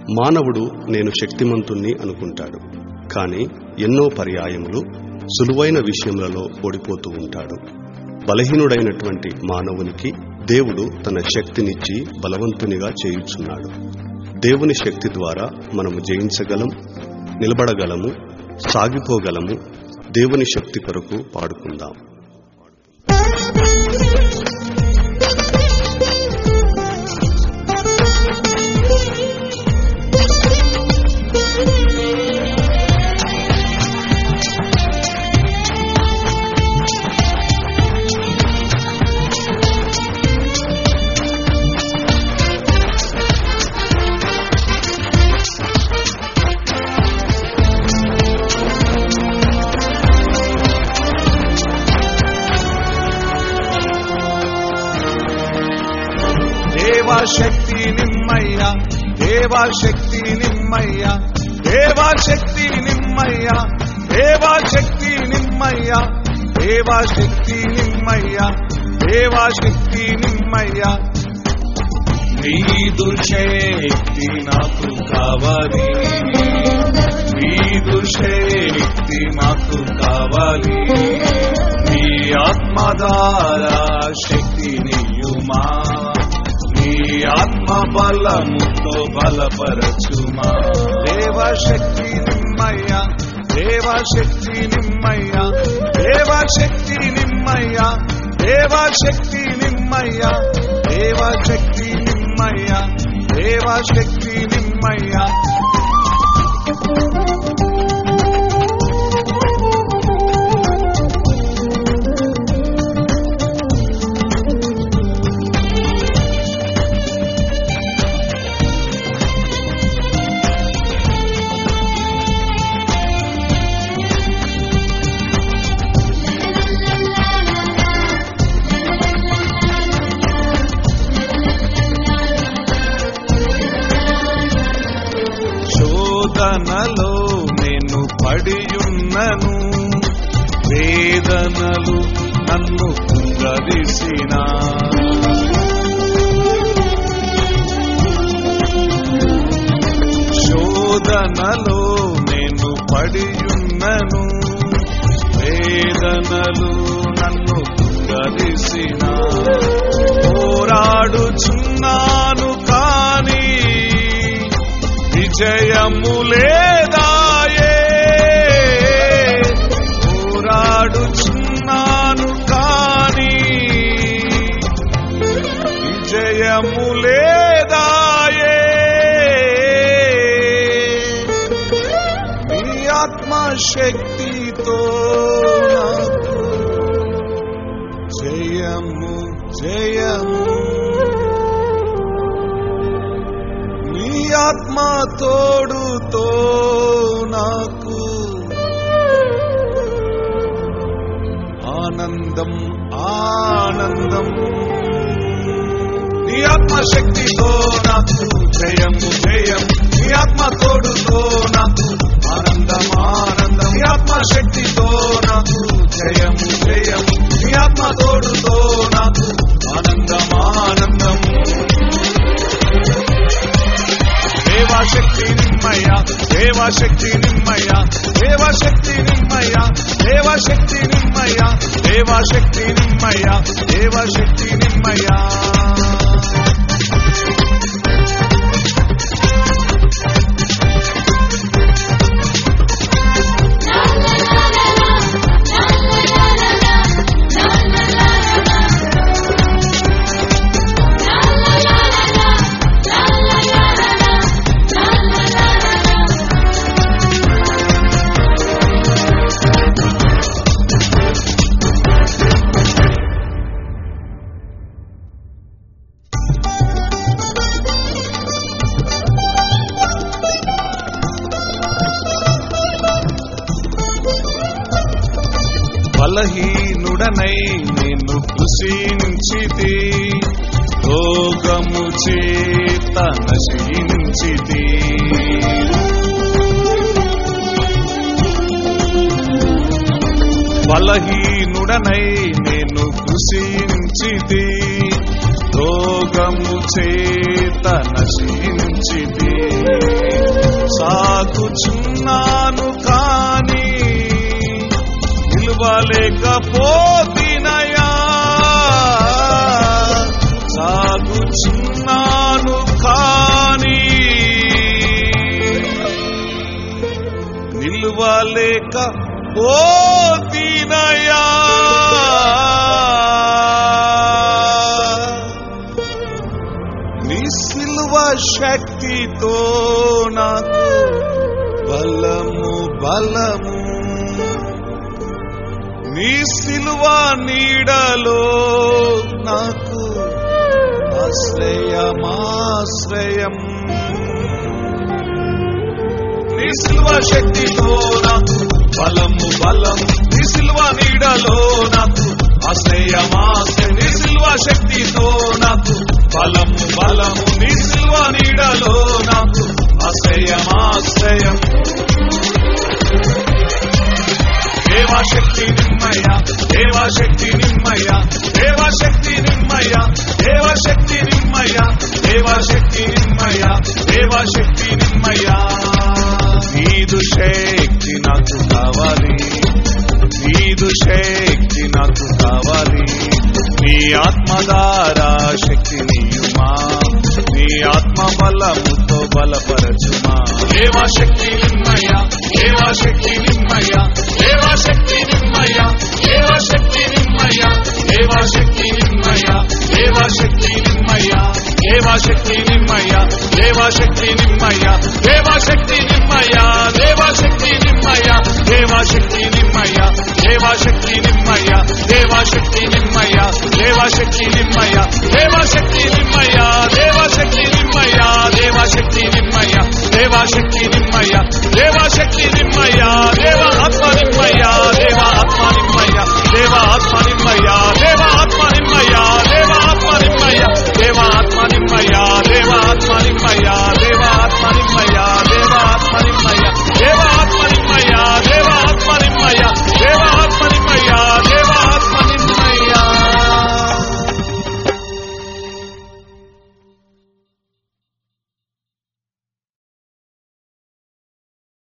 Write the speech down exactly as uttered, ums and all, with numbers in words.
మానవుడు నేను శక్తిమంతుణ్ణి అనుకుంటాడు, కానీ ఎన్నో పర్యాయములు సులువైన విషయములలో ఓడిపోతూ ఉంటాడు. బలహీనుడైనటువంటి మానవునికి దేవుడు తన శక్తినిచ్చి బలవంతునిగా చేయుచున్నాడు. దేవుని శక్తి ద్వారా మనము జయించగలం, నిలబడగలము, సాగిపోగలము. దేవుని శక్తి కొరకు పాడుకుందాం. దేవాశక్తి నిమ్మయ్య, దేవాశక్తి నిమ్మయ్య, దేవాశక్తి నిమ్మయ్య, దేవాశక్తి నిమ్మయ్య, దేవాశక్తి నిమ్మయ్య, దేవాశక్తి నిమ్మయ్య. నీదు శక్తి నాకు కావాలి, నీదు శక్తి నాకు కావాలి. నీ ఆత్మధారా శక్తి నీయుమా, నీ ఆత్మ బలముతో బలపరచుమా. దేవశక్తి నిమ్మయ్య, దేవశక్తి నిమ్మయ్య, దేవశక్తి నిమ్మయ్య, దేవశక్తి నిమ్మయ్య, దేవశక్తి నిమ్మయ్య, దేవశక్తి నిమ్మయ్య. శోధనలో నేను పడియున్నను, వేదనలు నన్ను కుంగదీసిన. శోధనలో నేను పడియున్నను, వేదనలు నన్ను కుంగదీసిన. పోరాడుచున్నాను కానీ విజయము లేదాయే, పోరాడుచున్నాను కానీ విజయము లేదాయే. నీ ఆత్మశక్తితో నాకు జయము జయము, నీ ఆత్మ తోడుతో నాకు ఆనందం ఆనందం. నీ ఆత్మశక్తితో నాకు జయము జయం, నీ ఆత్మ తోడుతో నాకు ఆనందం ఆనందం. నీ ఆత్మశక్తితో నాకు జయము జయం, నీ ఆత్మ తోడుతో నాకు ఆనందం ఆనందం. దేవాశక్తి నిమ్మయ్య, దేవాశక్తి నిమ్మయ్య, దేవాశక్తి నిమ్మయ్య, దేవాశక్తి నిమ్మయ్య, దేవాశక్తి నిమ్మయ్య, దేవాశక్తి నిమ్మయ్య. బలహీనుడనై నిన్ను కృషించితి, రోగము చేత నశించితి. బలహీనుడనై నేను కృషించితి, రోగము చేత నశించితి. సాగుచున్నాను కాని నిలువలేకపోతినయా, సాగుచున్నాను కాని నిలువలేకపోతినయా. నీ సిలువ శక్తితో నాకు బలము బలము, నీ సిలువ నీడలో నాకు ఆశ్రయమాశ్రయం. నీ సిలువ శక్తితో నాకు బలము బలము, నీ సిలువ నీడలో నాకు ఆశ్రయమాశ్రయం. నీ సిలువ శక్తితో నాకు బలము బలము, నీ సిలువ నీడలో నాకు ఆశ్రయమాశ్రయం. దేవాశక్తి నిమ్మయ, దేవాశక్తి నిమ్మయ, దేవాశక్తి నిమ్మయ, దేవాశక్తి నిమ్మయ, దేవాశక్తి నిమ్మయ, దేవాశక్తి నిమ్మయ. నీదు శక్తి నాకు కావాలి, నీదు శక్తి నాకు కావాలి. నీ ఆత్మధారా శక్తి నీయుమా, నీ ఆత్మ బలముతో బలపరచుమా. దేవాశక్తి నిమ్మయ, దేవాశక్తి నిమ్మయ, దేవాశక్తి నిమ్మయ, దేవాశక్తి నిమ్మయ, దేవాశక్తి నిమ్మయ, దేవాశక్తి నిమ్మయ, దేవాశక్తి నిమ్మయ, దేవాశక్తి నిమ్మయ, దేవాశక్తి నిమ్మయ, దేవాశక్తి నిమ్మయ, దేవాశక్తి నిమ్మయ, దేవాశక్తి నిమ్మయ, దేవాశక్తి నిమ్మయ, దేవాశక్తి నిమ్మయ, దేవాశక్తి నిమ్మయ, దేవాశక్తి నిమ్మయ, దేవాశక్తి నిమ్మయ, దేవాశక్తి నిమ్మయ, దేవాశక్తి నిమ్మయ.